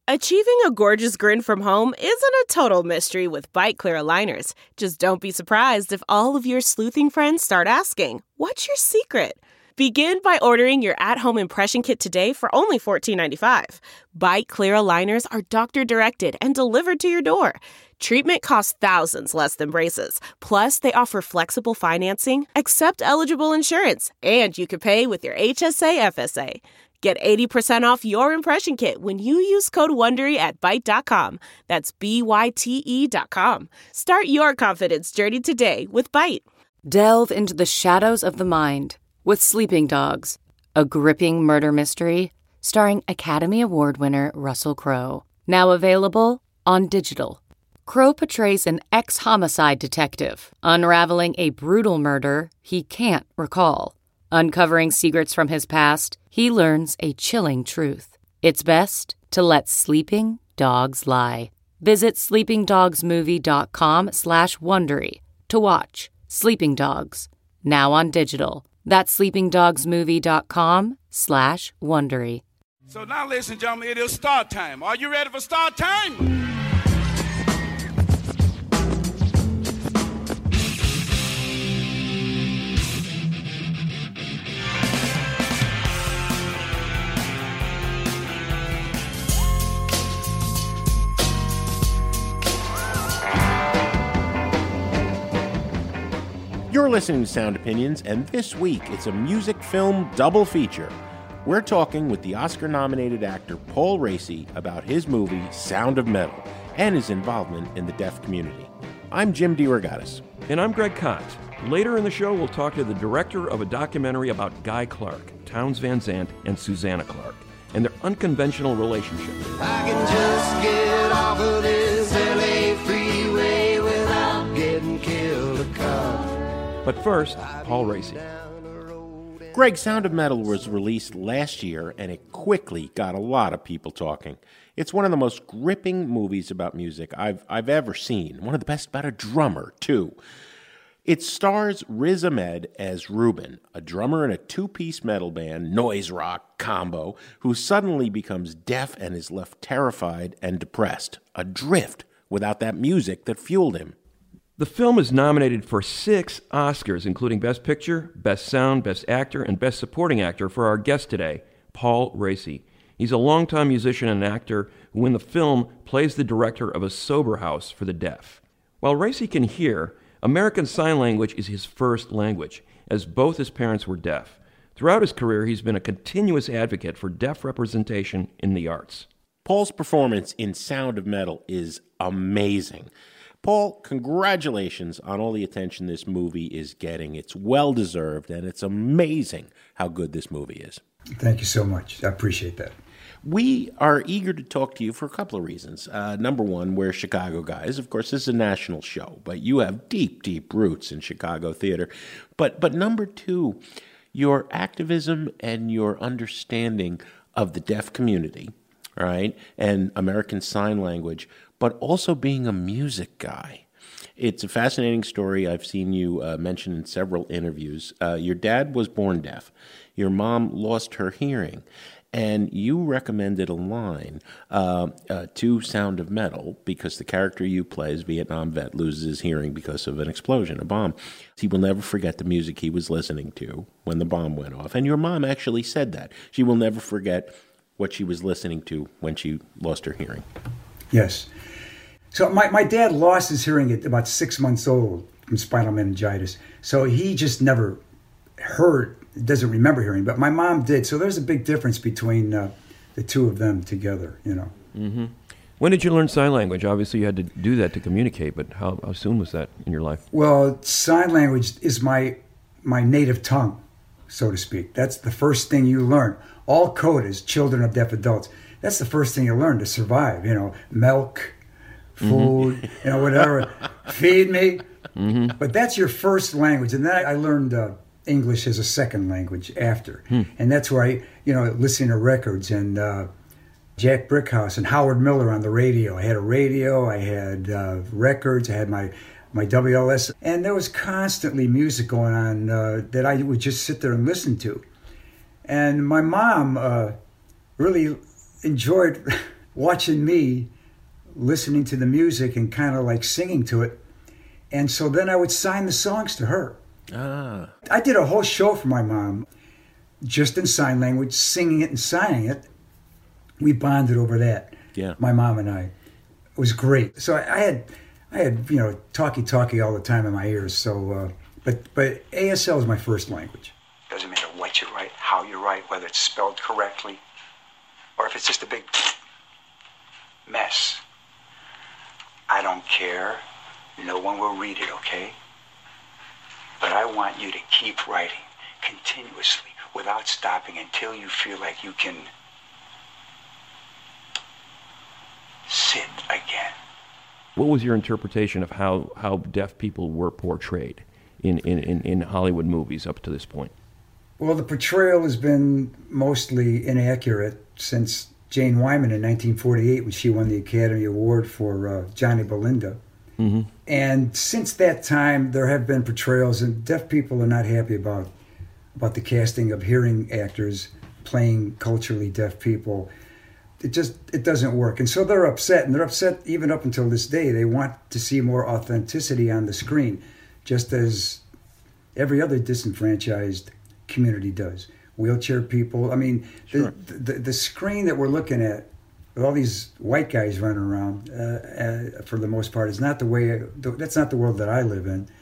Achieving a gorgeous grin from home isn't a total mystery with Byte Clear aligners. Just don't be surprised if all of your sleuthing friends start asking, "What's your secret?" Begin by ordering your at-home impression kit today for only $14.95. Byte Clear aligners are doctor-directed and delivered to your door. Treatment costs thousands less than braces. Plus, they offer flexible financing, accept eligible insurance, and you can pay with your HSA FSA. Get 80% off your impression kit when you use code WONDERY at Byte.com. That's BYTE.com. Start your confidence journey today with Byte. Delve into the shadows of the mind with Sleeping Dogs, a gripping murder mystery starring Academy Award winner Russell Crowe. Now available on digital. Crowe portrays an ex-homicide detective unraveling a brutal murder he can't recall. Uncovering secrets from his past, he learns a chilling truth. It's best to let sleeping dogs lie. Visit sleepingdogsmovie.com/Wondery to watch Sleeping Dogs, now on digital. That's sleepingdogsmovie.com/Wondery. So now, ladies and gentlemen, it is start time. Are you ready for start time? You're listening to Sound Opinions, and this week it's a music film double feature. We're talking with the Oscar-nominated actor Paul Raci about his movie Sound of Metal and his involvement in the deaf community. I'm Jim DeRogatis. And I'm Greg Kot. Later in the show, we'll talk to the director of a documentary about Guy Clark, Townes Van Zandt, and Susanna Clark, and their unconventional relationship. I can just get off of this LA freeway without getting killed a cop. But first, Paul Raci. Greg, Sound of Metal was released last year, and it quickly got a lot of people talking. It's one of the most gripping movies about music I've ever seen. One of the best about a drummer, too. It stars Riz Ahmed as Ruben, a drummer in a two-piece metal band, noise rock combo, who suddenly becomes deaf and is left terrified and depressed, adrift without that music that fueled him. The film is nominated for 6 Oscars, including Best Picture, Best Sound, Best Actor, and Best Supporting Actor for our guest today, Paul Raci. He's a longtime musician and actor who in the film plays the director of a sober house for the deaf. While Raci can hear, American Sign Language is his first language, as both his parents were deaf. Throughout his career, he's been a continuous advocate for deaf representation in the arts. Paul's performance in Sound of Metal is amazing. Paul, congratulations on all the attention this movie is getting. It's well-deserved, and it's amazing how good this movie is. Thank you so much. I appreciate that. We are eager to talk to you for a couple of reasons. Number one, we're Chicago guys. Of course, this is a national show, but you have deep, deep roots in Chicago theater. But number two, your activism and your understanding of the deaf community, right, and American Sign Language, but also being a music guy. It's a fascinating story I've seen you mention in several interviews. Your dad was born deaf. Your mom lost her hearing. And you recommended a line to Sound of Metal because the character you play is a Vietnam vet, loses his hearing because of an explosion, a bomb. He will never forget the music he was listening to when the bomb went off. And your mom actually said that. She will never forget what she was listening to when she lost her hearing. Yes. So my dad lost his hearing at about 6 months old from spinal meningitis. So he just never heard, doesn't remember hearing, but my mom did. So there's a big difference between the two of them together, you know. Mm-hmm. When did you learn sign language? Obviously you had to do that to communicate, but how soon was that in your life? Well, sign language is my native tongue, so to speak. That's the first thing you learn. All code is children of deaf adults. That's the first thing you learn to survive, you know, milk, food, you know, whatever, feed me. Mm-hmm. But that's your first language. And then I learned English as a second language after. And that's where I, you know, listening to records and Jack Brickhouse and Howard Miller on the radio. I had a radio, I had records, I had my WLS. And there was constantly music going on that I would just sit there and listen to. And my mom really enjoyed watching me listening to the music and kind of like singing to it. And so then I would sign the songs to her. I did a whole show for my mom, just in sign language, singing it and signing it. We bonded over that. Yeah. My mom and I. It was great. So I had talkie all the time in my ears. So, but ASL is my first language. Doesn't matter what you write, how you write, whether it's spelled correctly, or if it's just a big mess. I don't care. No one will read it, okay? But I want you to keep writing continuously without stopping until you feel like you can sit again. What was your interpretation of how deaf people were portrayed in Hollywood movies up to this point? Well, the portrayal has been mostly inaccurate since Jane Wyman in 1948 when she won the Academy Award for Johnny Belinda. Mm-hmm. And since that time, there have been portrayals, and deaf people are not happy about the casting of hearing actors playing culturally deaf people. It doesn't work. And so they're upset, and they're upset even up until this day. They want to see more authenticity on the screen, just as every other disenfranchised community does. Wheelchair people. I mean, sure. the screen that we're looking at with all these white guys running around, for the most part, is not the way. That's not the world that I live in.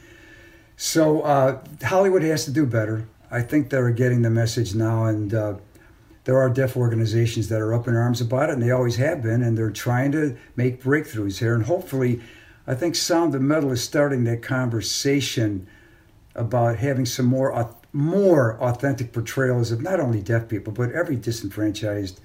So Hollywood has to do better. I think they're getting the message now, and there are deaf organizations that are up in arms about it, and they always have been, and they're trying to make breakthroughs here. And hopefully, I think Sound of Metal is starting that conversation about having some more authentic portrayals of not only deaf people, but every disenfranchised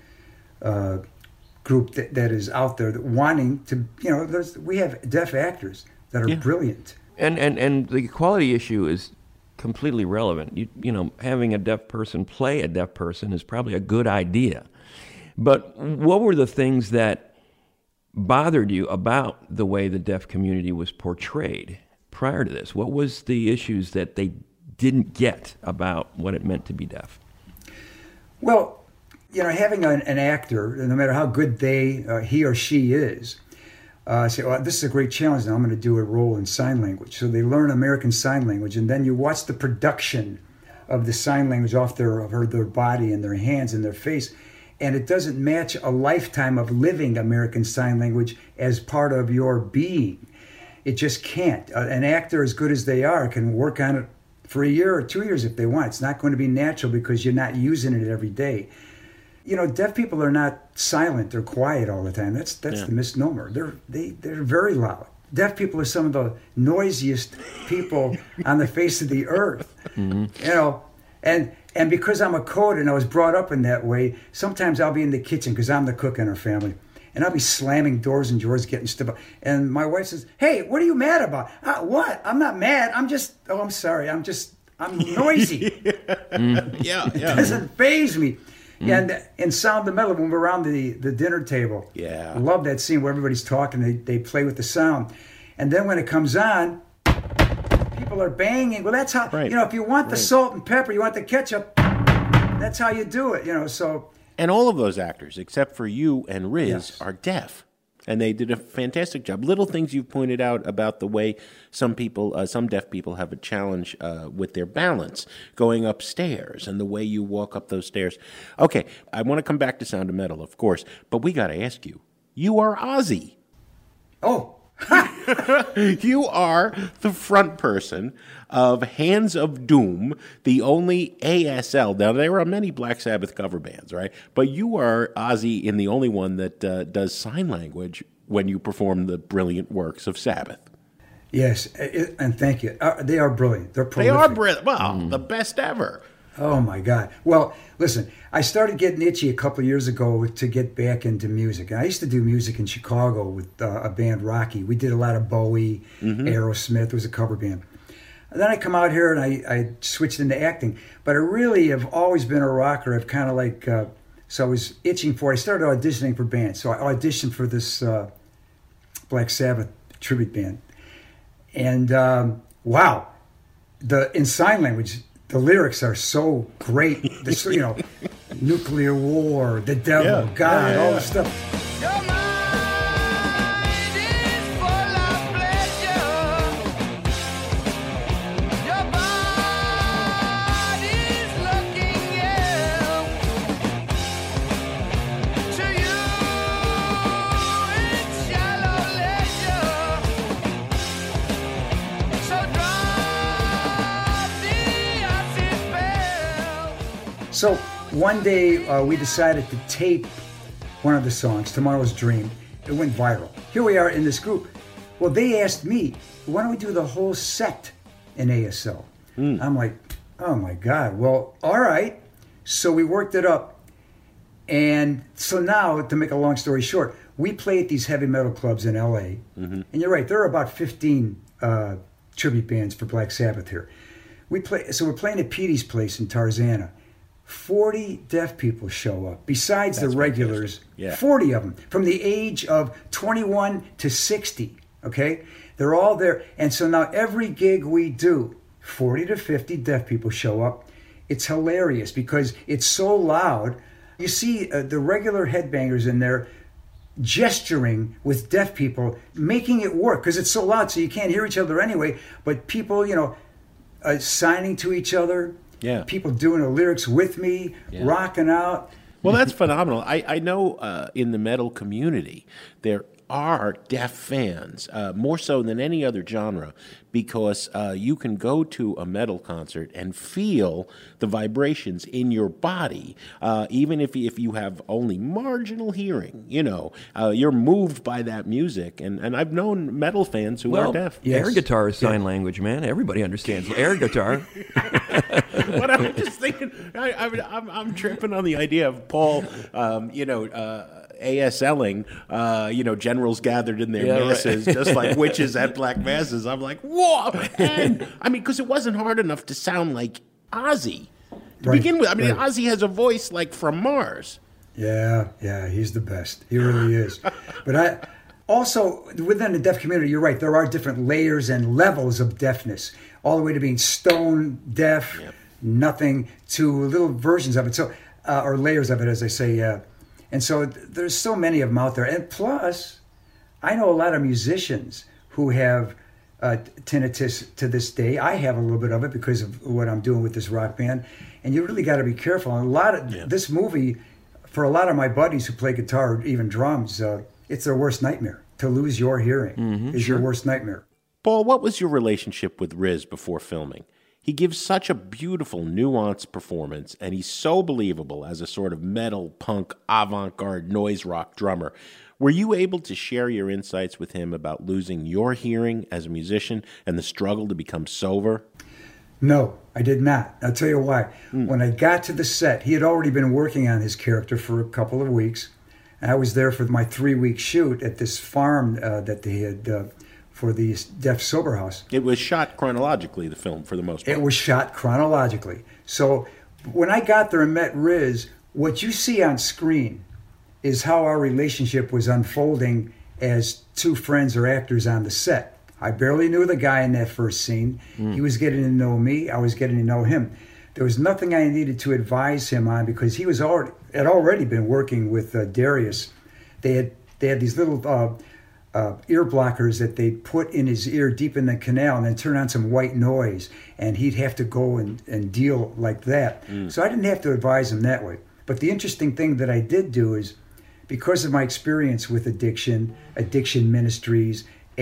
group that is out there that wanting to, we have deaf actors that are brilliant. And the equality issue is completely relevant. Having a deaf person play a deaf person is probably a good idea. But what were the things that bothered you about the way the deaf community was portrayed prior to this? What was the issues that they didn't get about what it meant to be deaf? Well, having an actor, no matter how good he or she is, say, this is a great challenge. Now I'm going to do a role in sign language. So they learn American Sign Language, and then you watch the production of the sign language off their body and their hands and their face, and it doesn't match a lifetime of living American Sign Language as part of your being. It just can't. An actor, as good as they are, can work on it for a year or 2 years if they want. It's not going to be natural because you're not using it every day. Deaf people are not silent or quiet all the time. That's the misnomer. They're very loud. Deaf people are some of the noisiest people on the face of the earth. Mm-hmm. And because I'm a code and I was brought up in that way, sometimes I'll be in the kitchen because I'm the cook in our family, and I'll be slamming doors and drawers, getting stuff. And my wife says, "Hey, what are you mad about?" What? I'm not mad. I'm sorry. I'm noisy. It doesn't faze me. And in Sound of Metal, when we're around the dinner table, I love that scene where everybody's talking. They play with the sound. And then when it comes on, people are banging. Well, that's how, if you want the salt and pepper, you want the ketchup, that's how you do it, so. And all of those actors, except for you and Riz, are deaf. And they did a fantastic job. Little things you've pointed out about the way some deaf people have a challenge with their balance going upstairs and the way you walk up those stairs. Okay, I want to come back to Sound of Metal, of course, but we got to ask you. You are Ozzy. Oh. You are the front person of Hands of Doom, the only ASL. Now, there are many Black Sabbath cover bands, right? But you are Ozzy in the only one that does sign language when you perform the brilliant works of Sabbath. Yes, and thank you. They are brilliant. They're prolific. They are brilliant. Well, the best ever. Oh, my God. Well, listen, I started getting itchy a couple of years ago to get back into music. And I used to do music in Chicago with a band, Rocky. We did a lot of Bowie, Aerosmith. It was a cover band. And then I come out here and I switched into acting. But I really have always been a rocker. I've kind of like, so I was itching for it. I started auditioning for bands. So I auditioned for this Black Sabbath tribute band. And wow, in sign language, the lyrics are so great. Nuclear war, the devil, God, all this stuff. Your mind is full of pleasure. Your body's looking to you. It's shallow leisure. So drop the acid spell. So one day we decided to tape one of the songs, Tomorrow's Dream. It went viral. Here we are in this group. Well, they asked me, why don't we do the whole set in ASL? I'm like, oh my God. Well, all right. So we worked it up. And so now, to make a long story short, we play at these heavy metal clubs in LA. And you're right, there are about 15 tribute bands for Black Sabbath here. So we're playing at Petey's place in Tarzana. 40 deaf people show up, besides the regulars. Yeah. 40 of them, from the age of 21 to 60, okay? They're all there. And so now every gig we do, 40 to 50 deaf people show up. It's hilarious because it's so loud. You see the regular headbangers in there gesturing with deaf people, making it work because it's so loud so you can't hear each other anyway. But people, signing to each other. Yeah. People doing the lyrics with me, rocking out. Well, that's phenomenal. I know in the metal community there are deaf fans, more so than any other genre, because you can go to a metal concert and feel the vibrations in your body, even if you have only marginal hearing. You're moved by that music, and I've known metal fans who are deaf. Air guitar is sign language, man. Everybody understands air guitar. But I'm just thinking, I'm tripping on the idea of Paul, ASLing, generals gathered in their masses, just like witches at black masses. I'm like, whoa! And because it wasn't hard enough to sound like Ozzy to begin with. Ozzy has a voice like from Mars. Yeah, he's the best. He really is. But also, within the deaf community, you're right, there are different layers and levels of deafness, all the way to being stone deaf, nothing, to little versions of it, or layers of it, as I say. And so there's so many of them out there. And plus, I know a lot of musicians who have tinnitus to this day. I have a little bit of it because of what I'm doing with this rock band. And you really got to be careful. And this movie, for a lot of my buddies who play guitar or even drums, it's their worst nightmare. To lose your hearing is your worst nightmare. Paul, what was your relationship with Riz before filming? He gives such a beautiful, nuanced performance, and he's so believable as a sort of metal, punk, avant-garde noise rock drummer. Were you able to share your insights with him about losing your hearing as a musician and the struggle to become sober? No, I did not. I'll tell you why. When I got to the set, he had already been working on his character for a couple of weeks. And I was there for my 3-week shoot at this farm that they had for the Deaf Sober House. It was shot chronologically, the film, for the most part. It was shot chronologically. So when I got there and met Riz, what you see on screen is how our relationship was unfolding as two friends or actors on the set. I barely knew the guy in that first scene. He was getting to know me. I was getting to know him. There was nothing I needed to advise him on because he had already been working with Darius. They had these little ear blockers that they'd put in his ear deep in the canal and then turn on some white noise, and he'd have to go and deal like that. So I didn't have to advise him that way. But the interesting thing that I did do is, because of my experience with addiction ministries,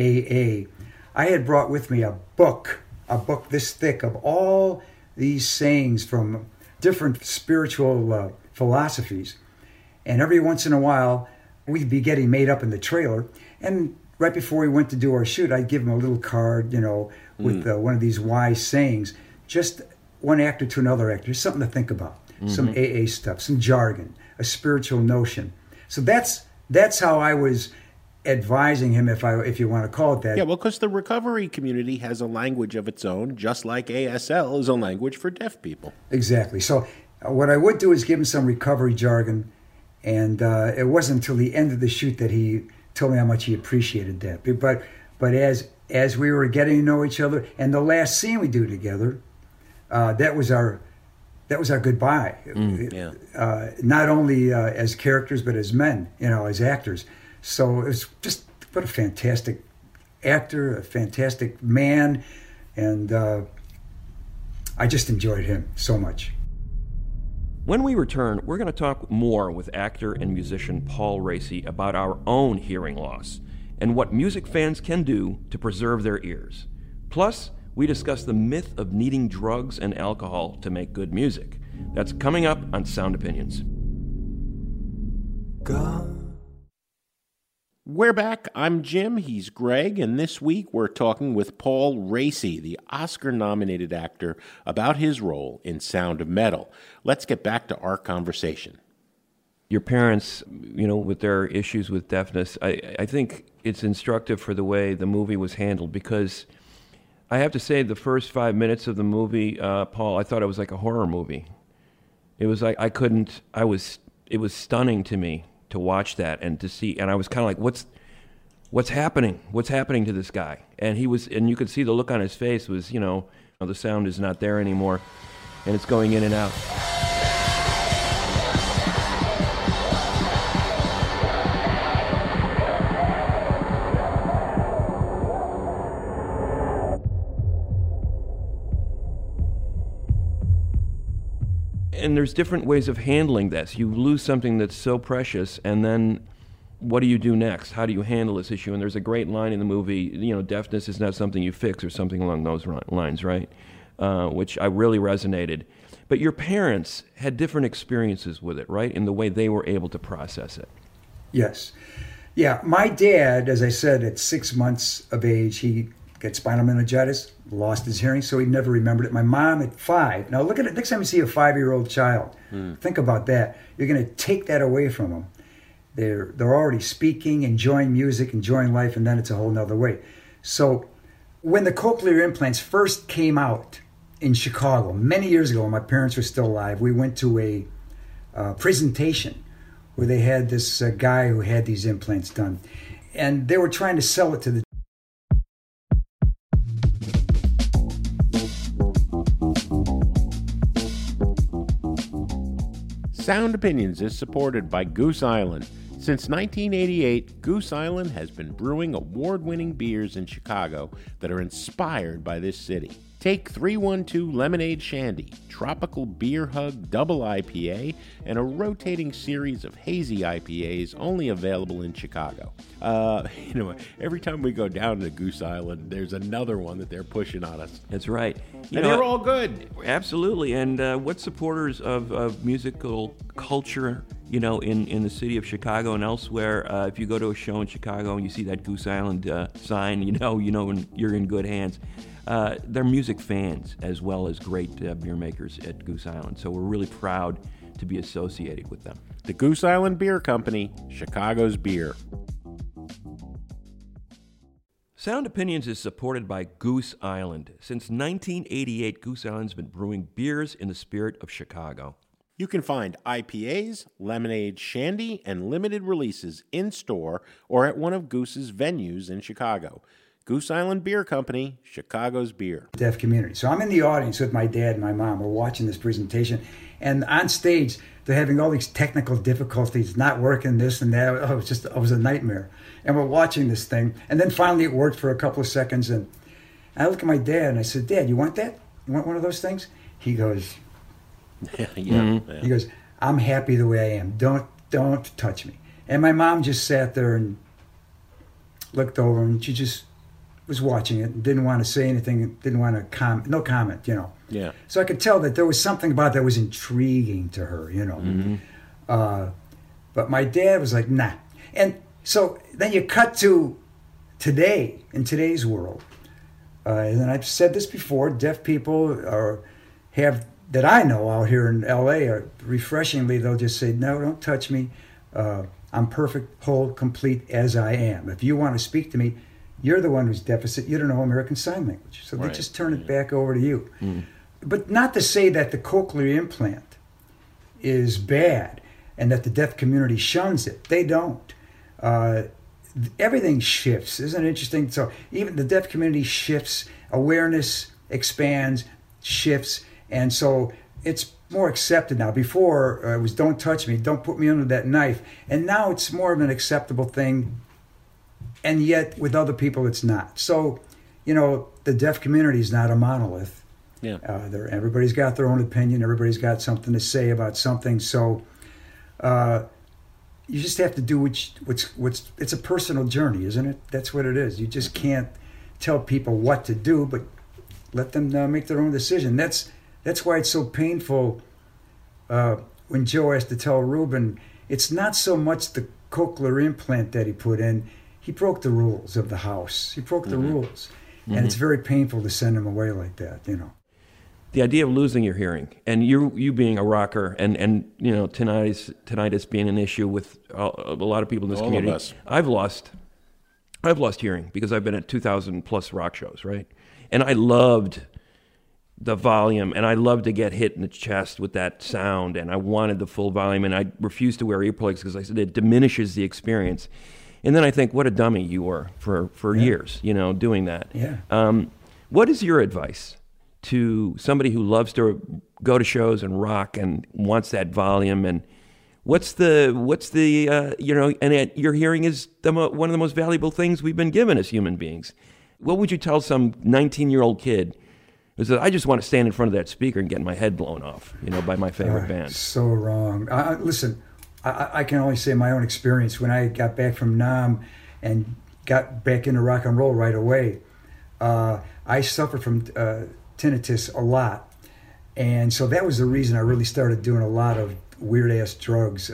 AA, I had brought with me a book this thick of all these sayings from different spiritual philosophies. And every once in a while, we'd be getting made up in the trailer. And right before we went to do our shoot, I'd give him a little card, with one of these wise sayings, just one actor to another actor, something to think about, some AA stuff, some jargon, a spiritual notion. So that's how I was advising him, if you want to call it that. Yeah, well, because the recovery community has a language of its own, just like ASL is a language for deaf people. Exactly. So what I would do is give him some recovery jargon, and it wasn't until the end of the shoot that he told me how much he appreciated that. But as we were getting to know each other, and the last scene we do together, that was our that was our goodbye. Not only as characters, but as men, as actors. So it was just, what a fantastic actor, a fantastic man, and I just enjoyed him so much. When we return, we're going to talk more with actor and musician Paul Raci about our own hearing loss and what music fans can do to preserve their ears. Plus, we discuss the myth of needing drugs and alcohol to make good music. That's coming up on Sound Opinions. We're back. I'm Jim. He's Greg. And this week we're talking with Paul Raci, the Oscar-nominated actor, about his role in Sound of Metal. Let's get back to our conversation. Your parents, with their issues with deafness, I think it's instructive for the way the movie was handled, because I have to say the first 5 minutes of the movie, Paul, I thought it was like a horror movie. It was like it was stunning to me to watch that and to see, and I was kind of like, what's happening? What's happening to this guy? And you could see the look on his face was, the sound is not there anymore, and it's going in and out. And there's different ways of handling this. You lose something that's so precious, and then what do you do next? How do you handle this issue? And there's a great line in the movie, deafness is not something you fix, or something along those lines, right? Which I really resonated. But your parents had different experiences with it, right? In the way they were able to process it. Yes. Yeah, my dad, as I said, at 6 months of age, he got spinal meningitis, lost his hearing, so he never remembered it. My mom at 5. Now look at it. Next time you see a 5-year-old child, think about that. You're going to take that away from them. They're already speaking, enjoying music, enjoying life, and then it's a whole nother way. So when the cochlear implants first came out in Chicago, many years ago, when my parents were still alive, we went to a presentation where they had this guy who had these implants done. And they were trying to sell it to the Sound Opinions is supported by Goose Island. Since 1988, Goose Island has been brewing award-winning beers in Chicago that are inspired by this city. Take 312 Lemonade Shandy, Tropical Beer Hug Double IPA, and a rotating series of hazy IPAs only available in Chicago. Every time we go down to Goose Island, there's another one that they're pushing on us. That's right. They're all good. Absolutely. And what supporters of musical culture, in the city of Chicago and elsewhere, if you go to a show in Chicago and you see that Goose Island sign, you're in good hands. They're music fans as well as great beer makers at Goose Island. So we're really proud to be associated with them. The Goose Island Beer Company, Chicago's beer. Sound Opinions is supported by Goose Island. Since 1988, Goose Island's been brewing beers in the spirit of Chicago. You can find IPAs, lemonade, shandy, and limited releases in-store or at one of Goose's venues in Chicago. Goose Island Beer Company, Chicago's beer. Deaf community. So I'm in the audience with my dad and my mom. We're watching this presentation. And on stage, they're having all these technical difficulties, not working this and that. It was a nightmare. And we're watching this thing. And then finally it worked for a couple of seconds. And I look at my dad and I said, Dad, you want that? You want one of those things? He goes, yeah. He goes, I'm happy the way I am. Don't touch me. And my mom just sat there and looked over, and she just was watching it and didn't want to say anything, didn't want to comment, no comment, Yeah. So I could tell that there was something about that was intriguing to her, Mm-hmm. But my dad was like, nah. And so then you cut to today, in today's world. And I've said this before, deaf people have, that I know out here in L.A., are refreshingly, they'll just say, no, don't touch me. I'm perfect, whole, complete as I am. If you want to speak to me, you're the one who's deficit. You don't know American Sign Language. So they just turn it back over to you. But not to say that the cochlear implant is bad and that the deaf community shuns it. They don't. Everything shifts. Isn't it interesting? So even the deaf community shifts, awareness expands, shifts. And so it's more accepted now. Before, it was don't touch me, don't put me under that knife. And now it's more of an acceptable thing. And yet, with other people, it's not. So, you know, the deaf community is not a monolith. Yeah. Everybody's got their own opinion. Everybody's got something to say about something. So, you just have to do what's. It's a personal journey, isn't it? That's what it is. You just can't tell people what to do, but let them make their own decision. That's why it's so painful when Joe has to tell Ruben it's not so much the cochlear implant that he put in. He broke the rules of the house. He broke the rules, and it's very painful to send him away like that. You know. The idea of losing your hearing, and you being a rocker, and you know, tinnitus being an issue with a lot of people in this community. All of us. I've lost hearing because I've been at 2,000 plus rock shows, right? And I loved the volume, and I loved to get hit in the chest with that sound, and I wanted the full volume, and I refused to wear earplugs because I said it diminishes the experience. And then I think, what a dummy you were for years, you know, doing that. Yeah. What is your advice to somebody who loves to go to shows and rock and wants that volume? And what's the you know, and your hearing is one of the most valuable things we've been given as human beings. What would you tell some 19-year-old kid who says, I just want to stand in front of that speaker and get my head blown off, you know, by my favorite band? So wrong. Listen, I can only say my own experience. When I got back from Nam and got back into rock and roll right away, I suffered from tinnitus a lot, and so that was the reason I really started doing a lot of weird ass drugs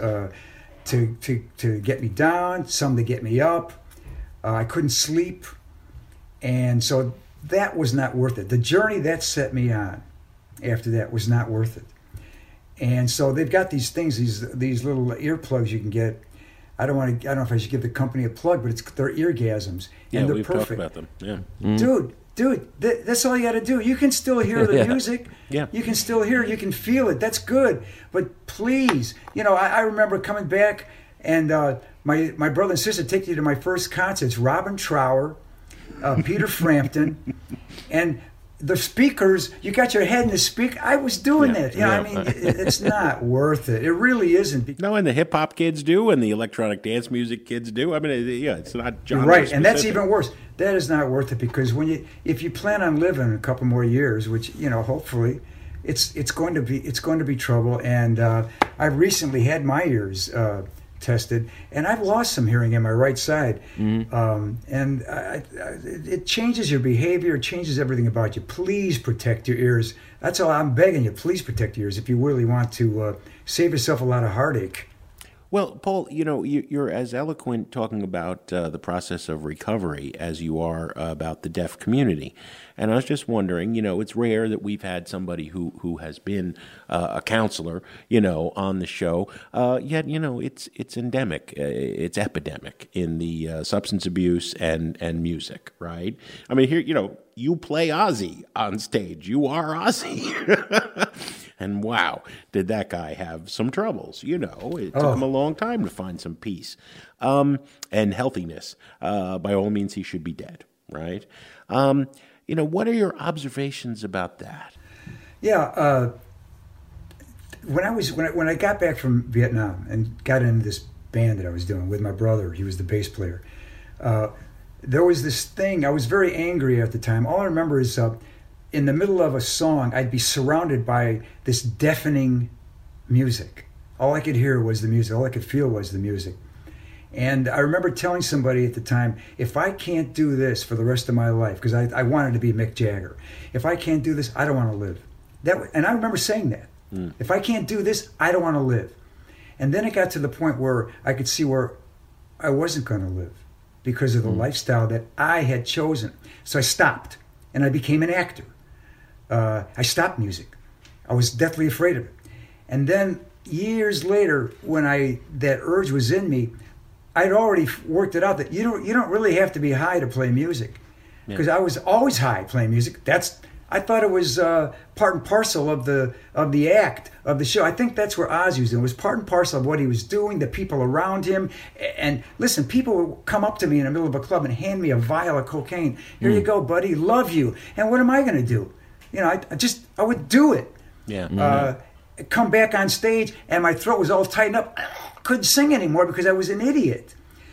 to get me down, some to get me up. I couldn't sleep, and so that was not worth it. The journey that set me on after that was not worth it. And so they've got these things, these little earplugs you can get. I don't know if I should give the company a plug, but they're eargasms, Yeah, and they're we've perfect. talked about them. Yeah. Dude, that's all you got to do. You can still hear the music. Yeah. You can still hear it. You can feel it. That's good. But please, you know, I remember coming back, and my brother and sister take you to my first concerts, Robin Trower, Peter Frampton, and the speakers, you got your head in the speaker. I was doing that. You know, I mean, it's not worth it. It really isn't. No, and the hip hop kids do, and the electronic dance music kids do. I mean, yeah, it's not genre You're right, specific. and that's even worse. That is not worth it, because if you plan on living a couple more years, which, you know, hopefully, it's going to be trouble. And I recently had my ears tested, and I've lost some hearing in my right side. And it changes your behavior, it changes everything about you. Please protect your ears. That's all I'm begging you. Please protect your ears if you really want to save yourself a lot of heartache. Well, Paul, you know, you're as eloquent talking about the process of recovery as you are about the deaf community. And I was just wondering, you know, it's rare that we've had somebody who has been a counselor, you know, on the show. Yet, you know, it's endemic, it's epidemic in the substance abuse and music, right? I mean, here, you know, you play Ozzy on stage. You are Ozzy. And wow, did that guy have some troubles. You know, it took him a long time to find some peace and healthiness. By all means, he should be dead, right? You know, what are your observations about that? Yeah, when I got back from Vietnam and got into this band that I was doing with my brother, he was the bass player. There was this thing. I was very angry at the time. All I remember is in the middle of a song, I'd be surrounded by this deafening music. All I could hear was the music. All I could feel was the music. And I remember telling somebody at the time, if I can't do this for the rest of my life, because I wanted to be Mick Jagger, if I can't do this, I don't want to live. And I remember saying that. If I can't do this, I don't want to live. And then it got to the point where I could see where I wasn't going to live because of the lifestyle that I had chosen. So I stopped, and I became an actor. I stopped music. I was deathly afraid of it. And then years later, when that urge was in me, I'd already worked it out that you don't really have to be high to play music, because I was always high playing music. I thought it was part and parcel of the act of the show. I think that's where Ozzy was doing. It was part and parcel of what he was doing, the people around him. And listen, people would come up to me in the middle of a club and hand me a vial of cocaine. Here you go, buddy. Love you. And what am I going to do? You know, I would do it. Yeah. come back on stage and my throat was all tightened up. I couldn't sing anymore because I was an idiot.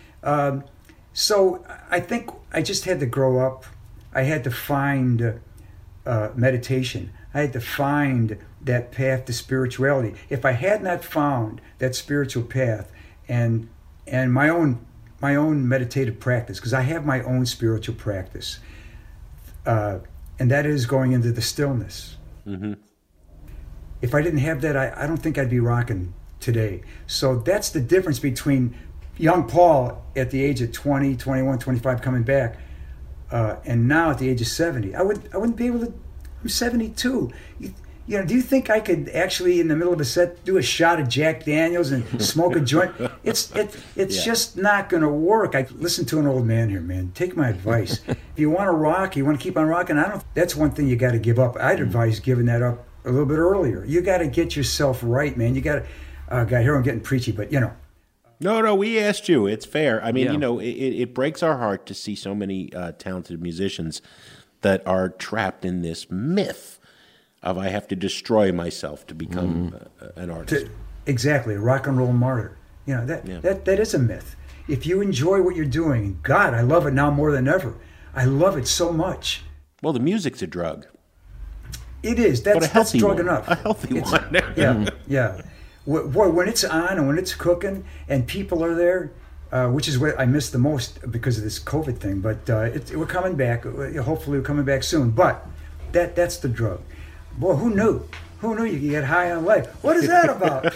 So I think I just had to grow up. I had to find meditation. I had to find that path to spirituality. If I had not found that spiritual path and my own meditative practice, because I have my own spiritual practice, and that is going into the stillness. Mm-hmm. If I didn't have that, I don't think I'd be rocking today. So that's the difference between young Paul at the age of 20, 21, 25 coming back, and now at the age of 70. I wouldn't be able to. I'm 72. You know, do you think I could actually, in the middle of a set, do a shot of Jack Daniels and smoke a joint? It's just not going to work. I listen to an old man here, man. Take my advice. If you want to rock, you want to keep on rocking. That's one thing you got to give up. I'd advise giving that up a little bit earlier. You got to get yourself right, man. You got to. God, here I'm getting preachy, but you know. No, we asked you. It's fair. I mean, you know, it breaks our heart to see so many talented musicians that are trapped in this myth of I have to destroy myself to become an artist. Exactly, a rock and roll martyr. You know, that is a myth. If you enjoy what you're doing, God, I love it now more than ever. I love it so much. Well, the music's a drug. It is. That's drug enough. A healthy one. Yeah. Boy, when it's on and when it's cooking and people are there, which is what I miss the most because of this COVID thing. But we're coming back. Hopefully, we're coming back soon. But that's the drug. Boy, who knew? Who knew you could get high on life? What is that about?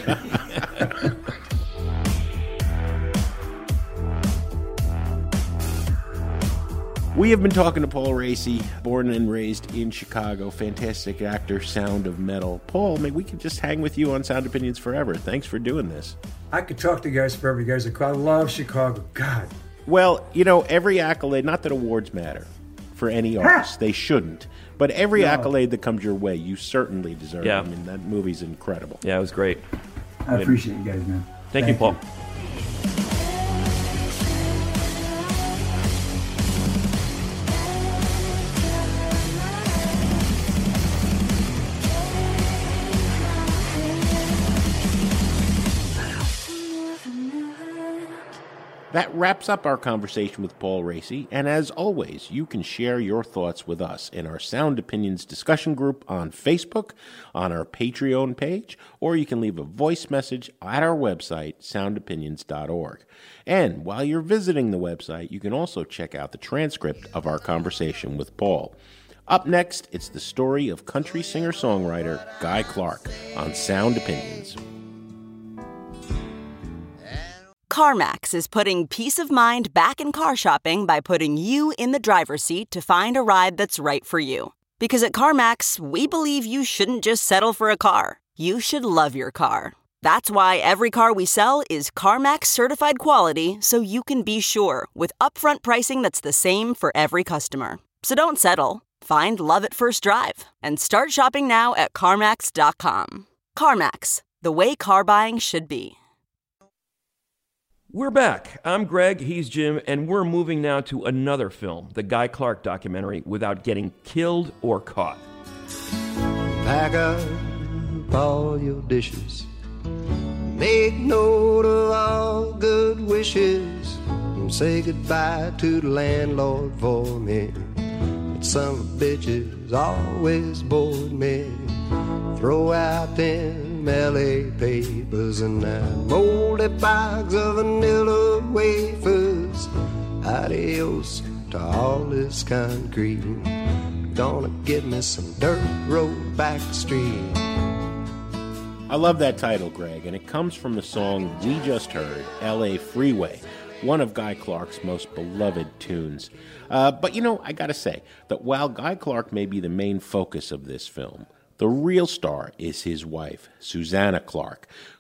We have been talking to Paul Raci, born and raised in Chicago, fantastic actor, Sound of Metal. Paul, maybe we could just hang with you on Sound Opinions forever. Thanks for doing this. I could talk to you guys forever. You guys are cool. I love Chicago. God. Well, you know, every accolade, not that awards matter for any artist. They shouldn't. But every accolade that comes your way, you certainly deserve. I mean, that movie's incredible. Yeah, it was great. I appreciate you guys, man. Thank you, Paul. That wraps up our conversation with Paul Raci, and as always, you can share your thoughts with us in our Sound Opinions discussion group on Facebook, on our Patreon page, or you can leave a voice message at our website, soundopinions.org. And while you're visiting the website, you can also check out the transcript of our conversation with Paul. Up next, it's the story of country singer-songwriter Guy Clark on Sound Opinions. CarMax is putting peace of mind back in car shopping by putting you in the driver's seat to find a ride that's right for you. Because at CarMax, we believe you shouldn't just settle for a car. You should love your car. That's why every car we sell is CarMax certified quality, so you can be sure with upfront pricing that's the same for every customer. So don't settle. Find love at first drive and start shopping now at CarMax.com. CarMax, the way car buying should be. We're back. I'm Greg, he's Jim, and we're moving now to another film, the Guy Clark documentary, Without Getting Killed or Caught. Pack up all your dishes. Make note of all good wishes. And say goodbye to the landlord for me. But some bitches always bored me. Throw out them LA papers and moldy bags of vanilla wafers. Adios to all this concrete. Gonna give me some dirt road back street. I love that title, Greg, and it comes from the song we just heard, LA Freeway, one of Guy Clark's most beloved tunes. But you know, I gotta say that while Guy Clark may be the main focus of this film, the real star is his wife, Susanna Clark,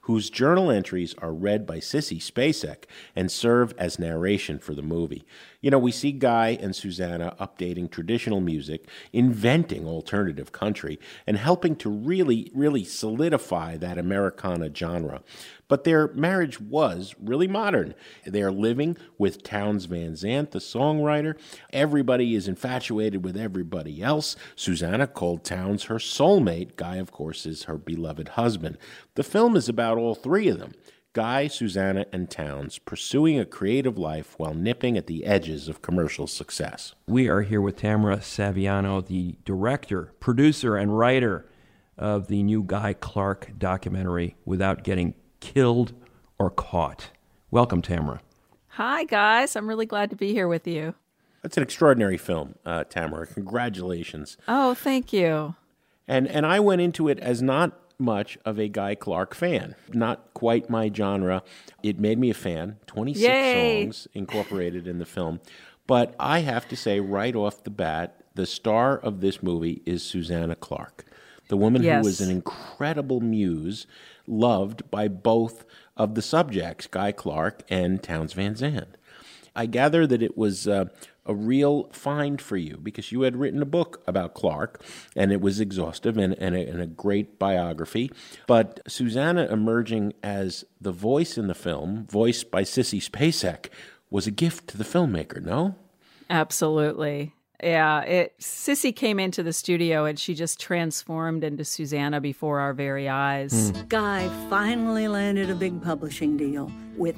whose journal entries are read by Sissy Spacek and serve as narration for the movie. You know, we see Guy and Susanna updating traditional music, inventing alternative country, and helping to really solidify that Americana genre. But their marriage was really modern. They're living with Townes Van Zandt, the songwriter. Everybody is infatuated with everybody else. Susanna called Townes her soulmate. Guy, of course, is her beloved husband. The film is about all three of them. Guy, Susanna, and Townes pursuing a creative life while nipping at the edges of commercial success. We are here with Tamara Saviano, the director, producer, and writer of the new Guy Clark documentary, Without Getting Killed or Caught. Welcome, Tamara. Hi, guys. I'm really glad to be here with you. That's an extraordinary film, Tamara. Congratulations. Oh, thank you. And I went into it as not much of a Guy Clark fan. Not quite my genre. It made me a fan. 26 songs incorporated in the film. But I have to say right off the bat, the star of this movie is Susanna Clark, the woman who was an incredible muse, loved by both of the subjects, Guy Clark and Townes Van Zandt. I gather that it was a real find for you because you had written a book about Clark, and it was exhaustive and a great biography. But Susanna emerging as the voice in the film, voiced by Sissy Spacek, was a gift to the filmmaker, no? Absolutely. Yeah, Sissy came into the studio and she just transformed into Susanna before our very eyes. Guy finally landed a big publishing deal with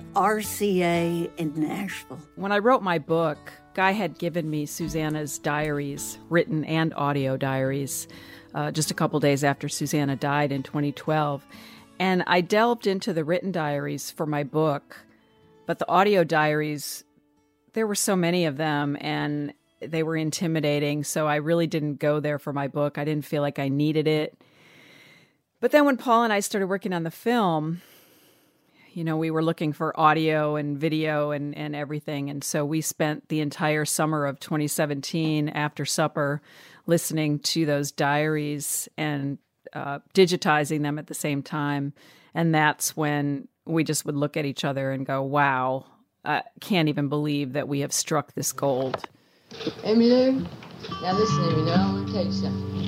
RCA in Nashville. When I wrote my book, Guy had given me Susanna's diaries, written and audio diaries, just a couple days after Susanna died in 2012. And I delved into the written diaries for my book, but the audio diaries, there were so many of them, and they were intimidating, so I really didn't go there for my book. I didn't feel like I needed it. But then when Paul and I started working on the film, you know, we were looking for audio and video and everything, and so we spent the entire summer of 2017 after supper listening to those diaries and digitizing them at the same time, and that's when we just would look at each other and go, wow, I can't even believe that we have struck this gold. Emmylou, now listen to me, now I'm going to tell you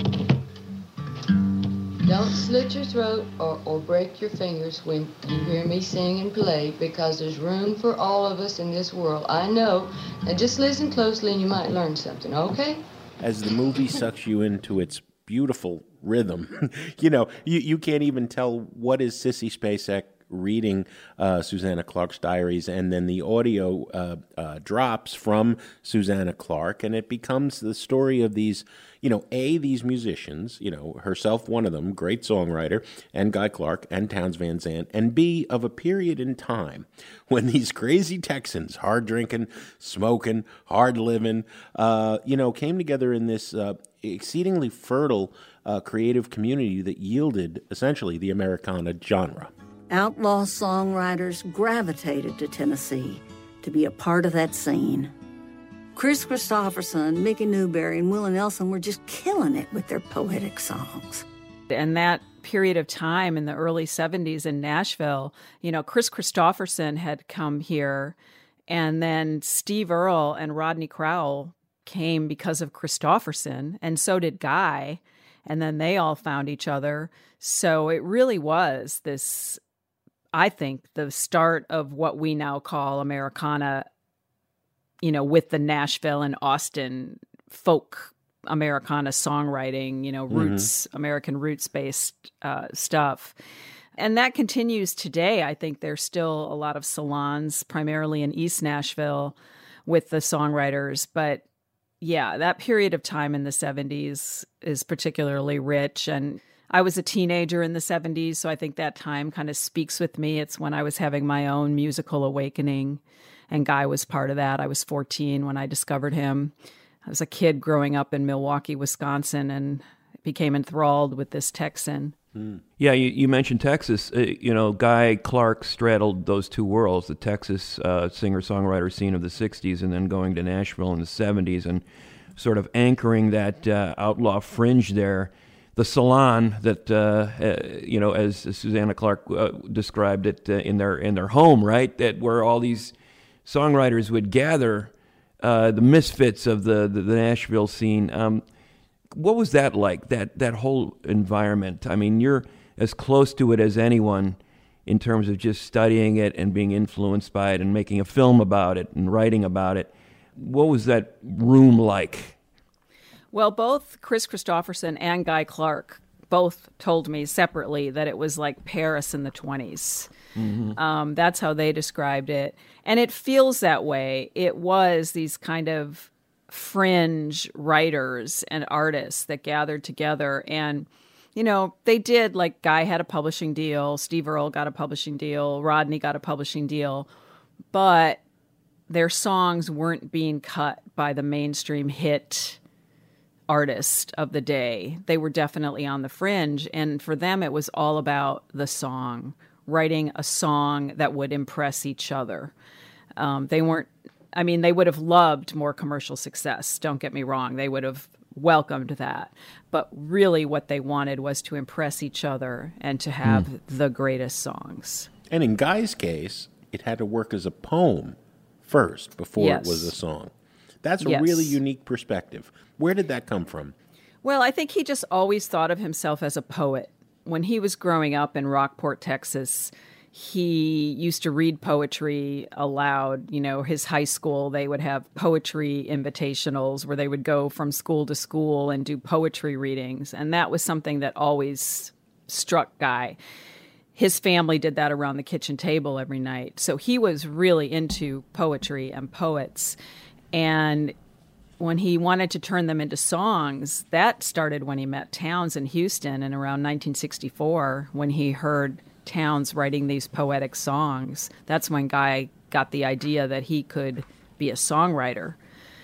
something. Don't slit your throat or break your fingers when you hear me sing and play, because there's room for all of us in this world. I know. Now just listen closely and you might learn something, okay? As the movie sucks you into its beautiful rhythm, you know, you can't even tell what is Sissy Spacek reading Susanna Clark's diaries, and then the audio drops from Susanna Clark, and it becomes the story of these, you know, these musicians, you know, herself one of them, great songwriter, and Guy Clark and Townes Van Zandt, and B, of a period in time when these crazy Texans, hard drinking, smoking, hard living, you know, came together in this exceedingly fertile creative community that yielded essentially the Americana genre. Outlaw songwriters gravitated to Tennessee to be a part of that scene. Chris Christopherson, Mickey Newberry, and Willie Nelson were just killing it with their poetic songs. And that period of time in the early 70s in Nashville, you know, Chris Christopherson had come here, and then Steve Earle and Rodney Crowell came because of Christopherson, and so did Guy, and then they all found each other. So it really was this, I think, the start of what we now call Americana, you know, with the Nashville and Austin folk Americana songwriting, you know, roots, American roots-based stuff. And that continues today. I think there's still a lot of salons, primarily in East Nashville, with the songwriters. But yeah, that period of time in the 70s is particularly rich. And I was a teenager in the 70s, so I think that time kind of speaks with me. It's when I was having my own musical awakening, and Guy was part of that. I was 14 when I discovered him. I was a kid growing up in Milwaukee, Wisconsin, and became enthralled with this Texan. Yeah, you mentioned Texas. You know, Guy Clark straddled those two worlds, the Texas singer-songwriter scene of the 60s and then going to Nashville in the 70s and sort of anchoring that outlaw fringe there. the salon that, as Susanna Clark described it in their home, right? That where all these songwriters would gather, the misfits of the Nashville scene. What was that like, that whole environment? I mean, you're as close to it as anyone in terms of just studying it and being influenced by it and making a film about it and writing about it. What was that room like? Well, both Kris Kristofferson and Guy Clark both told me separately that it was like Paris in the 20s. Mm-hmm. That's how they described it. And it feels that way. It was these kind of fringe writers and artists that gathered together. And, they did, like, Guy had a publishing deal, Steve Earle got a publishing deal, Rodney got a publishing deal, but their songs weren't being cut by the mainstream hit artist of the day. They were definitely on the fringe. And for them, it was all about the song, writing a song that would impress each other. They would have loved more commercial success. Don't get me wrong. They would have welcomed that. But really what they wanted was to impress each other and to have the greatest songs. And in Guy's case, it had to work as a poem first before it was a song. That's a really unique perspective. Where did that come from? Well, I think he just always thought of himself as a poet. When he was growing up in Rockport, Texas, he used to read poetry aloud. His high school, they would have poetry invitationals where they would go from school to school and do poetry readings. And that was something that always struck Guy. His family did that around the kitchen table every night. So he was really into poetry and poets. And when he wanted to turn them into songs, that started when he met Townes in Houston in around 1964, when he heard Townes writing these poetic songs. That's when Guy got the idea that he could be a songwriter.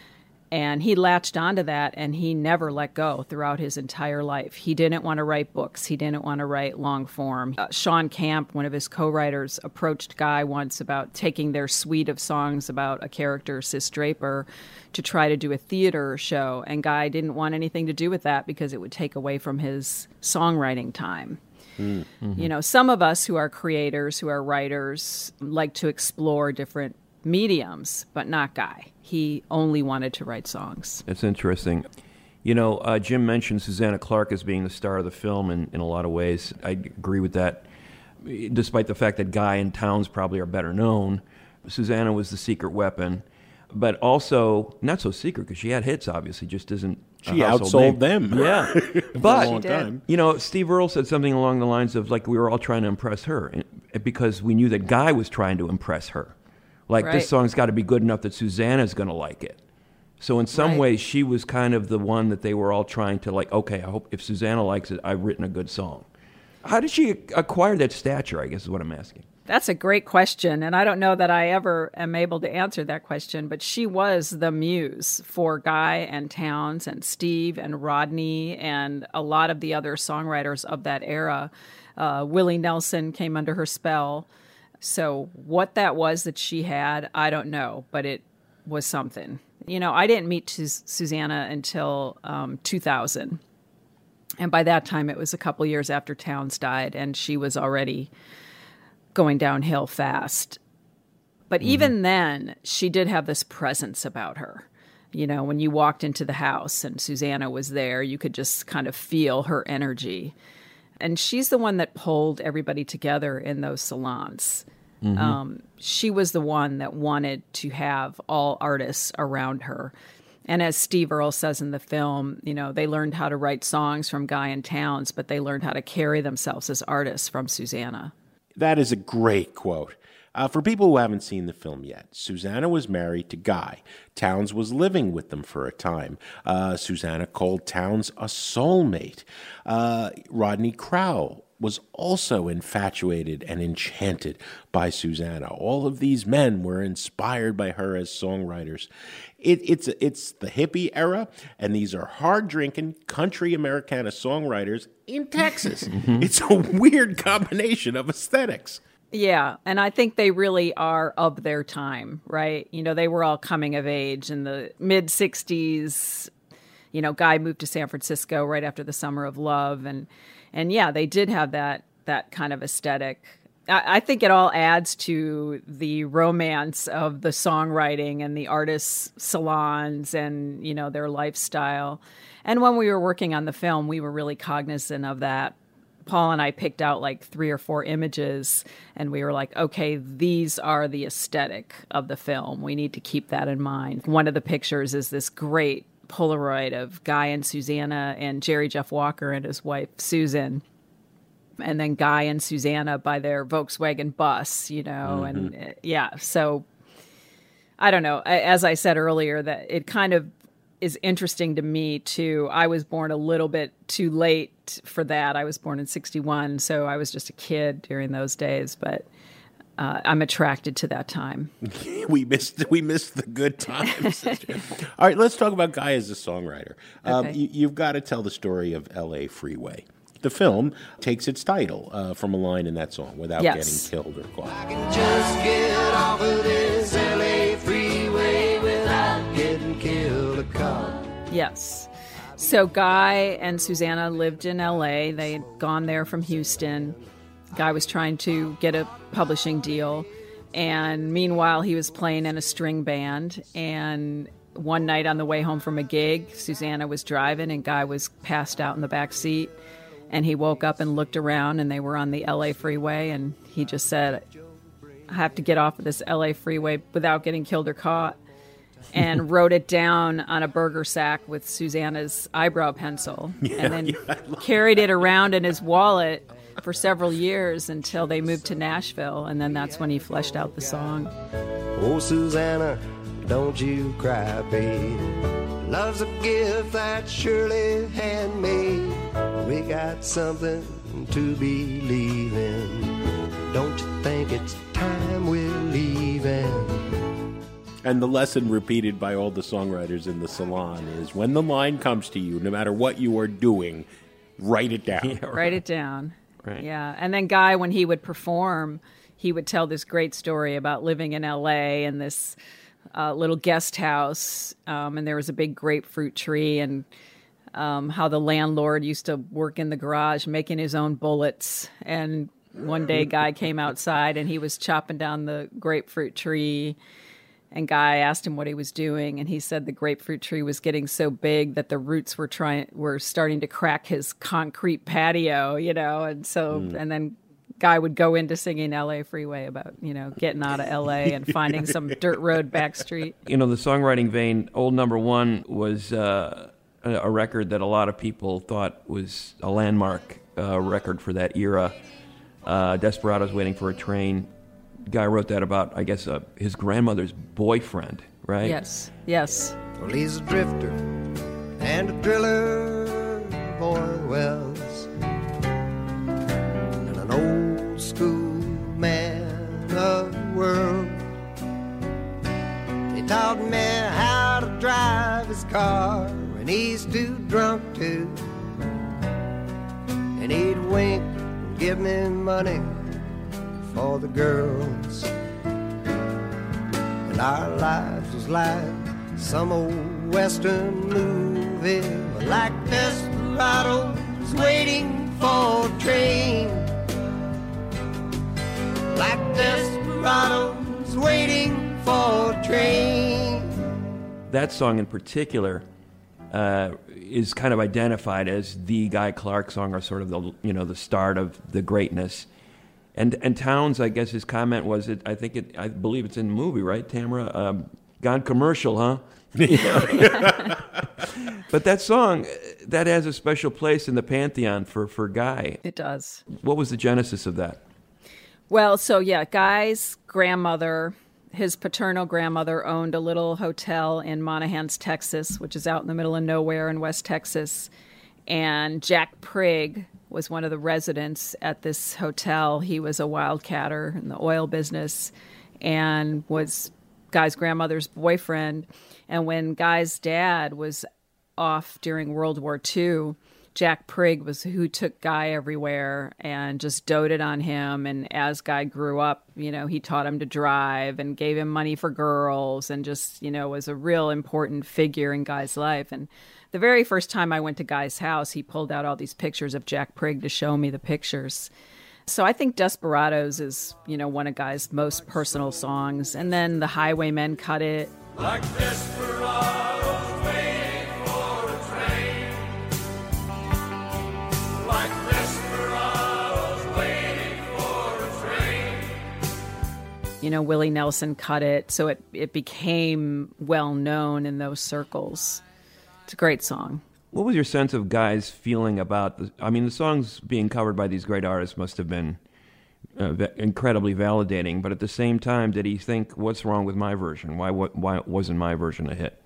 And he latched onto that, and he never let go throughout his entire life. He didn't want to write books. He didn't want to write long form. Sean Camp, one of his co-writers, approached Guy once about taking their suite of songs about a character, Sis Draper, to try to do a theater show. And Guy didn't want anything to do with that because it would take away from his songwriting time. Mm-hmm. Some of us who are creators, who are writers, like to explore different mediums, but not Guy. He only wanted to write songs. That's interesting. Jim mentioned Susanna Clark as being the star of the film in a lot of ways. I agree with that, despite the fact that Guy and Townes probably are better known. Susanna was the secret weapon, but also not so secret because she had hits, obviously, just isn't She outsold them. Yeah. But, a long time. Steve Earle said something along the lines of, like, we were all trying to impress her because we knew that Guy was trying to impress her. Like, this song's got to be good enough that Susanna's going to like it. So in some ways, she was kind of the one that they were all trying to, like, okay, I hope if Susanna likes it, I've written a good song. How did she acquire that stature, I guess is what I'm asking. That's a great question, and I don't know that I ever am able to answer that question, but she was the muse for Guy and Townes and Steve and Rodney and a lot of the other songwriters of that era. Willie Nelson came under her spell. So what that was that she had, I don't know, but it was something. I didn't meet Susanna until 2000. And by that time, it was a couple years after Townes died, and she was already going downhill fast. But even then, she did have this presence about her. When you walked into the house and Susanna was there, you could just kind of feel her energy. And she's the one that pulled everybody together in those salons. Mm-hmm. She was the one that wanted to have all artists around her. And as Steve Earle says in the film, they learned how to write songs from Guy and Townes, but they learned how to carry themselves as artists from Susanna. That is a great quote. For people who haven't seen the film yet, Susanna was married to Guy. Townes was living with them for a time. Susanna called Townes a soulmate. Rodney Crowell was also infatuated and enchanted by Susanna. All of these men were inspired by her as songwriters. It's the hippie era, and these are hard-drinking country Americana songwriters in Texas. It's a weird combination of aesthetics. Yeah, and I think they really are of their time, right? They were all coming of age in the mid-'60s. Guy moved to San Francisco right after the Summer of Love. And yeah, they did have that kind of aesthetic. I think it all adds to the romance of the songwriting and the artists' salons and, their lifestyle. And when we were working on the film, we were really cognizant of that. Paul and I picked out like 3 or 4 images, and we were like, okay, these are the aesthetic of the film. We need to keep that in mind. One of the pictures is this great Polaroid of Guy and Susanna and Jerry Jeff Walker and his wife, Susan. And then Guy and Susanna by their Volkswagen bus, and so I don't know. As I said earlier, that it kind of is interesting to me too. I was born a little bit too late for that. I was born in 1961, so I was just a kid during those days, but I'm attracted to that time. We missed the good times. All right, let's talk about Guy as a songwriter. Okay. You've got to tell the story of L.A. Freeway. The film takes its title from a line in that song, without getting killed or caught. I can just get off of this LA freeway without getting killed or caught. Yes. So Guy and Susanna lived in LA. They had gone there from Houston. Guy was trying to get a publishing deal. And meanwhile, he was playing in a string band. And one night on the way home from a gig, Susanna was driving and Guy was passed out in the back seat. And he woke up and looked around, and they were on the LA freeway, and he just said, I have to get off of this LA freeway without getting killed or caught, and wrote it down on a burger sack with Susanna's eyebrow pencil, and then carried it around in his wallet for several years until they moved to Nashville, and then that's when he fleshed out the song. Oh, Susanna, don't you cry, babe. Love's a gift that's surely handmade. We got something to believe in. Don't you think it's time we're leaving? And the lesson repeated by all the songwriters in the salon is when the line comes to you, no matter what you are doing, write it down. Yeah, write it down. Right. Yeah. And then Guy, when he would perform, he would tell this great story about living in L.A. and this little guest house, and there was a big grapefruit tree, and how the landlord used to work in the garage making his own bullets. And one day Guy came outside and he was chopping down the grapefruit tree, and Guy asked him what he was doing, and he said the grapefruit tree was getting so big that the roots were starting to crack his concrete patio, and so and then Guy would go into singing L.A. Freeway about, getting out of L.A. and finding some dirt road back street. The songwriting vein, Old Number One was a record that a lot of people thought was a landmark record for that era. Desperado's Waiting for a Train. Guy wrote that about, I guess, his grandmother's boyfriend, right? Yes. Well, he's a drifter and a driller, born Wells, and an old school man of the world. He taught me how to drive his car when he's too drunk to, and he'd wink and give me money for the girls. And our lives was like some old western movie, like Desperados waiting for a train, like Desperados waiting for a train. That song in particular is kind of identified as the Guy Clark song, or sort of the start of the greatness. And Townes, I guess his comment was, I believe it's in the movie, right, Tamara? Gone commercial, huh? But that song, that has a special place in the pantheon for Guy. It does. What was the genesis of that? Well, so yeah, Guy's grandmother, his paternal grandmother, owned a little hotel in Monahans, Texas, which is out in the middle of nowhere in West Texas. And Jack Prigg was one of the residents at this hotel. He was a wildcatter in the oil business and was Guy's grandmother's boyfriend. And when Guy's dad was off during World War II, Jack Prigg was who took Guy everywhere and just doted on him. And as Guy grew up, he taught him to drive and gave him money for girls and just, was a real important figure in Guy's life. And the very first time I went to Guy's house, he pulled out all these pictures of Jack Prigg to show me the pictures. So I think Desperados is, one of Guy's most personal songs. And then the Highwaymen cut it. Like desperados waiting for a train. Like desperados waiting for a train. Willie Nelson cut it, so it became well known in those circles. It's a great song. What was your sense of Guy's feeling about the songs being covered by these great artists must have been incredibly validating, but at the same time, did he think, what's wrong with my version? Why wasn't my version a hit?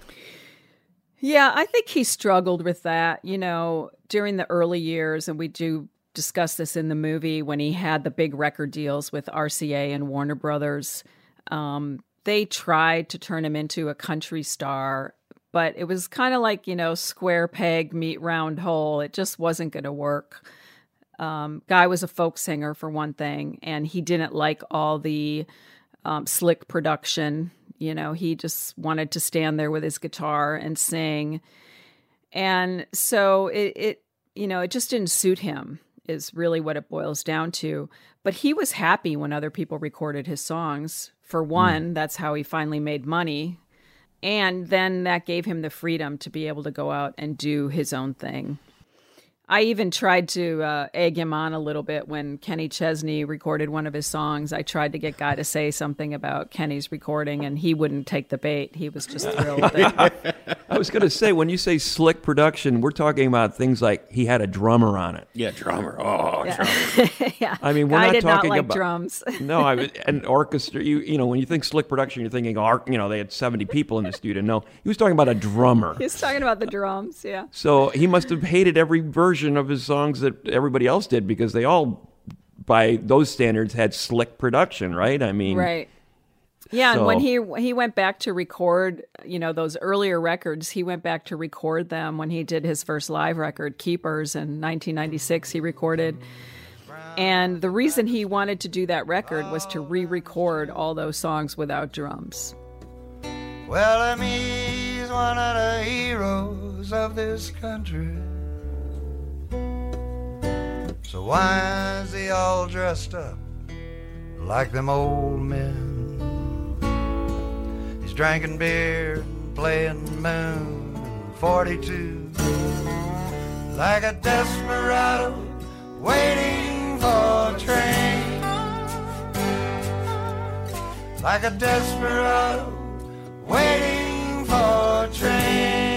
Yeah, I think he struggled with that, during the early years, and we do discuss this in the movie, when he had the big record deals with RCA and Warner Brothers. They tried to turn him into a country star, but it was kind of like, square peg meet round hole. It just wasn't going to work. Guy was a folk singer, for one thing, and he didn't like all the slick production. He just wanted to stand there with his guitar and sing. And so it just didn't suit him, is really what it boils down to. But he was happy when other people recorded his songs. For one, that's how he finally made money. And then that gave him the freedom to be able to go out and do his own thing. I even tried to egg him on a little bit when Kenny Chesney recorded one of his songs. I tried to get Guy to say something about Kenny's recording, and he wouldn't take the bait. He was just thrilled. I was going to say, when you say slick production, we're talking about things like he had a drummer on it. Yeah, drummer. Oh, yeah. drummer. Yeah. I mean, we're Guy not did talking not like about drums. No, an orchestra. When you think slick production, you're thinking, they had 70 people in the studio. No, he was talking about a drummer. He was talking about the drums. Yeah. So he must have hated every version of his songs that everybody else did, because they all, by those standards, had slick production, right? I mean, right. Yeah, so. And when he went back to record, those earlier records, he went back to record them when he did his first live record, Keepers, in 1996. He recorded, and the reason he wanted to do that record was to re-record all those songs without drums. Well, he's one of the heroes of this country. So why is he all dressed up like them old men? He's drinking beer and playing Moon 42, like a desperado waiting for a train, like a desperado waiting for a train.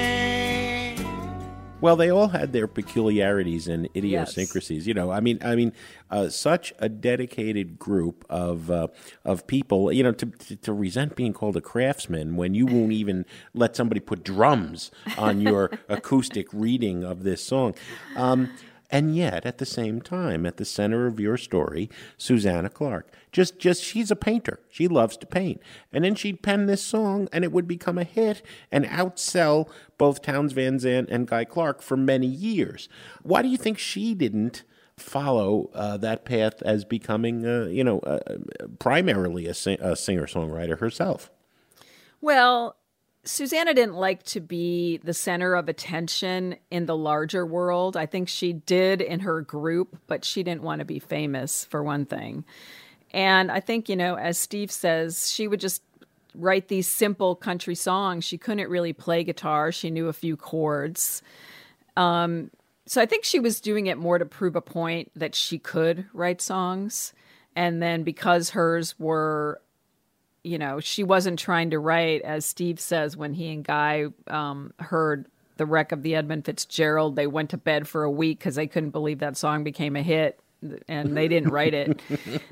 Well, they all had their peculiarities and idiosyncrasies. Yes. Such a dedicated group of people. To resent being called a craftsman when you won't even let somebody put drums on your acoustic reading of this song. And yet, at the same time, at the center of your story, Susanna Clark. Just she's a painter. She loves to paint. And then she'd pen this song, and it would become a hit and outsell both Townes Van Zandt and Guy Clark for many years. Why do you think she didn't follow that path as becoming, primarily a singer-songwriter herself? Well, Susanna didn't like to be the center of attention in the larger world. I think she did in her group, but she didn't want to be famous, for one thing. And I think, as Steve says, she would just write these simple country songs. She couldn't really play guitar. She knew a few chords. So I think she was doing it more to prove a point that she could write songs. And then because hers were, she wasn't trying to write, as Steve says, when he and Guy heard The Wreck of the Edmund Fitzgerald, they went to bed for a week because they couldn't believe that song became a hit, and they didn't write it.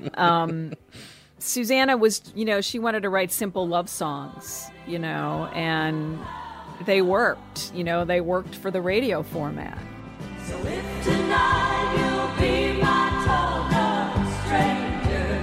Susanna was, she wanted to write simple love songs, and they worked. They worked for the radio format. So if tonight you'll be my total stranger,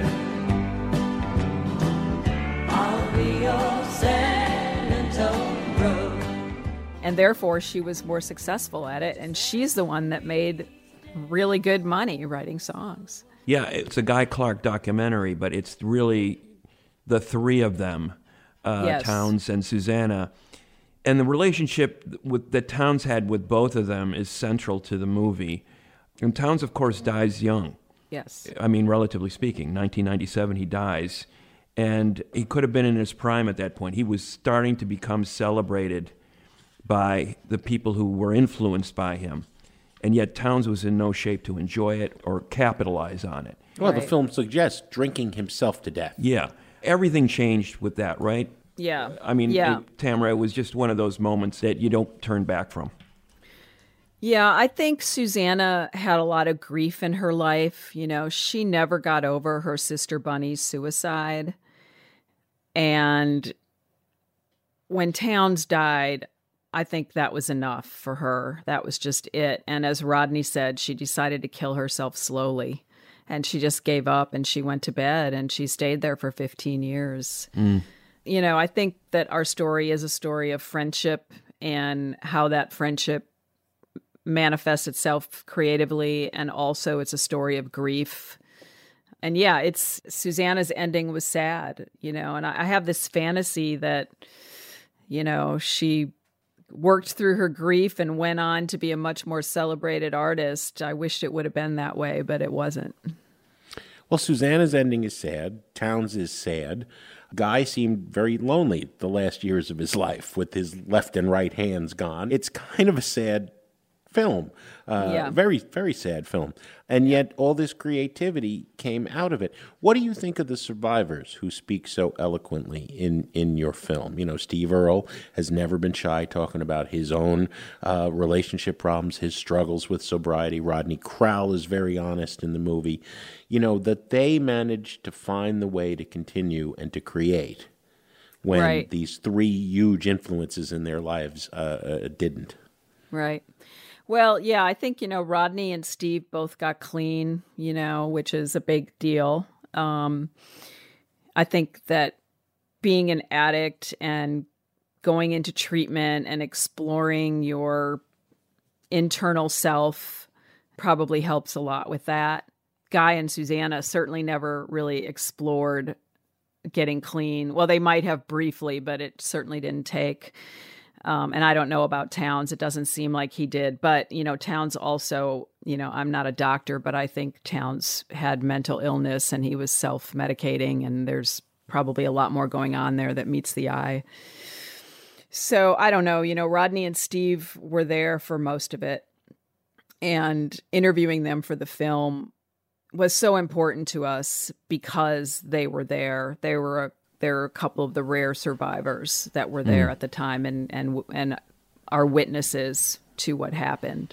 I'll be your San Antonio road. and therefore she was more successful at it, and she's the one that made really good money writing songs. Yeah, it's a Guy Clark documentary, but it's really the three of them, Yes. Townes and Susanna. And the relationship that Townes had with both of them is central to the movie. And Townes, of course, dies young. Yes. I mean, relatively speaking, 1997 he dies. And he could have been in his prime at that point. He was starting to become celebrated by the people who were influenced by him. And yet Townes was in no shape to enjoy it or capitalize on it. Well, the film suggests drinking himself to death. Yeah. Everything changed with that, right? Yeah. I mean, yeah. Tamara, it was just one of those moments that you don't turn back from. Yeah, I think Susanna had a lot of grief in her life. You know, she never got over her sister Bunny's suicide. And when Townes died, I think that was enough for her. That was just it. And as Rodney said, she decided to kill herself slowly. And she just gave up and she went to bed and she stayed there for 15 years. You know, I think that our story is a story of friendship and how that friendship manifests itself creatively. And also it's a story of grief. And yeah, it's Susanna's ending was sad, you know, and I have this fantasy that, you know, she worked through her grief and went on to be a much more celebrated artist. I wished it would have been that way, but it wasn't. Well, Susanna's ending is sad. Townes is sad. Guy seemed very lonely the last years of his life with his left and right hands gone. It's kind of a sad film. Very, very sad film. And yet all this creativity came out of it. What do you think of the survivors who speak so eloquently in your film? You know, Steve Earle has never been shy talking about his own relationship problems, his struggles with sobriety. Rodney Crowell is very honest in the movie. You know, that they managed to find the way to continue and to create when these three huge influences in their lives didn't. Right. Well, yeah, I think, you know, Rodney and Steve both got clean, you know, which is a big deal. I think that being an addict and going into treatment and exploring your internal self probably helps a lot with that. Guy and Susanna certainly never really explored getting clean. Well, they might have briefly, but it certainly didn't take. And I don't know about Townes. It doesn't seem like he did. But, you know, Townes also, you know, I'm not a doctor, but I think Townes had mental illness and he was self-medicating. And there's probably a lot more going on there that meets the eye. So I don't know. You know, Rodney and Steve were there for most of it. And interviewing them for the film was so important to us because they were there. There were a couple of the rare survivors that were there at the time and are witnesses to what happened.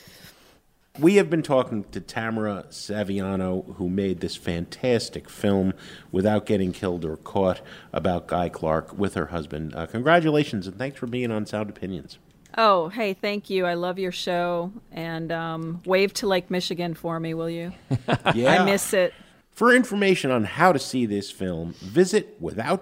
We have been talking to Tamara Saviano, who made this fantastic film, Without Getting Killed or Caught, about Guy Clark with her husband. Congratulations, and thanks for being on Sound Opinions. Oh, hey, thank you. I love your show. And wave to Lake Michigan for me, will you? Yeah. I miss it. For information on how to see this film, visit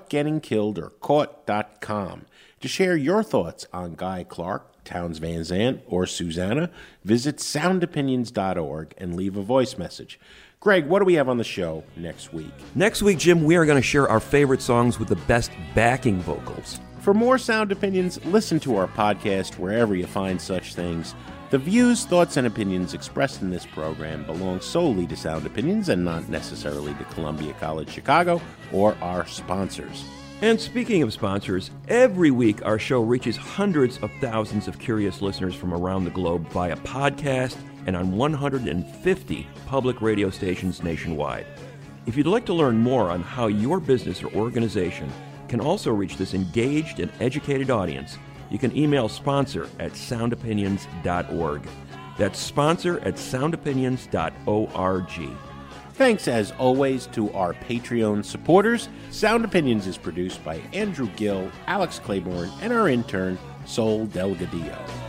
withoutgettingkilledorcaught.com. To share your thoughts on Guy Clark, Townes Van Zandt, or Susanna, visit soundopinions.org and leave a voice message. Greg, what do we have on the show next week? Next week, Jim, we are going to share our favorite songs with the best backing vocals. For more Sound Opinions, listen to our podcast wherever you find such things. The views, thoughts, and opinions expressed in this program belong solely to Sound Opinions and not necessarily to Columbia College Chicago or our sponsors. And speaking of sponsors, every week our show reaches hundreds of thousands of curious listeners from around the globe via podcast and on 150 public radio stations nationwide. If you'd like to learn more on how your business or organization can also reach this engaged and educated audience, you can email sponsor@soundopinions.org. That's sponsor@soundopinions.org. Thanks, as always, to our Patreon supporters. Sound Opinions is produced by Andrew Gill, Alex Claiborne, and our intern, Sol Delgadillo.